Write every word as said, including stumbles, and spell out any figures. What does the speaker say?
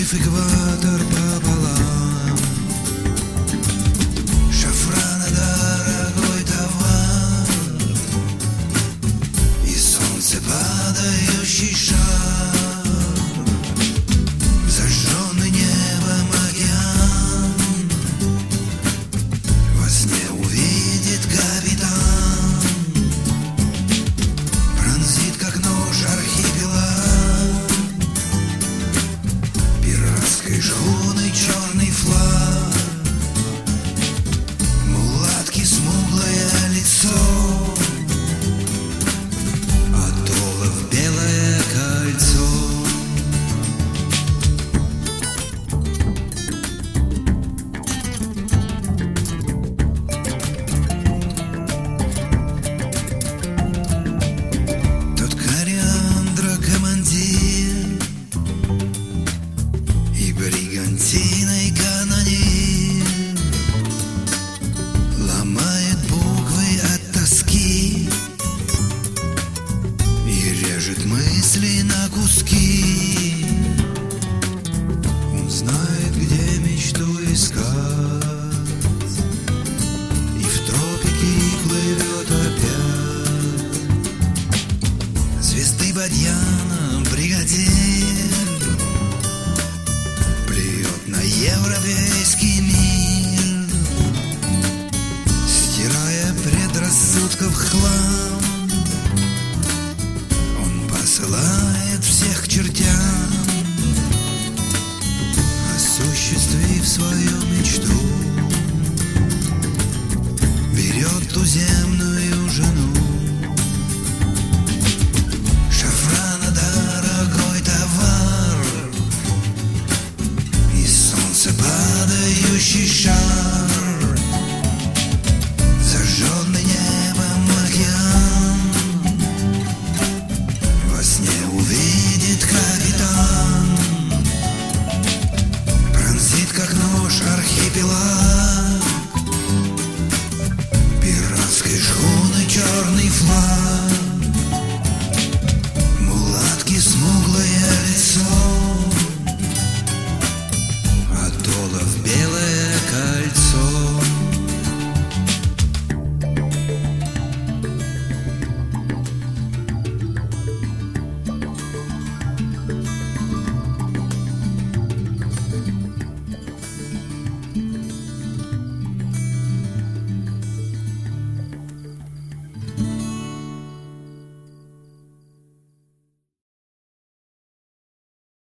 Разрыв экватор пополам, шафрана дорогой товар, и солнце падающий шар, зажженный небом океан, во сне увидит капитан, пронзит как нож архипелаг пиратской шхуны черный флаг, мулатки смуглое лицо, атолла в белое кольцо. Тот кориандра командир и бригантиной канонир ломает буквы от тоски и режет мысли на куски. Он знает, где мечту искать, и в тропики плывет опять. Звезды Бадьяна бригадир плюет на европейский мир, стирая предрассудков хлам. Он посылает всех к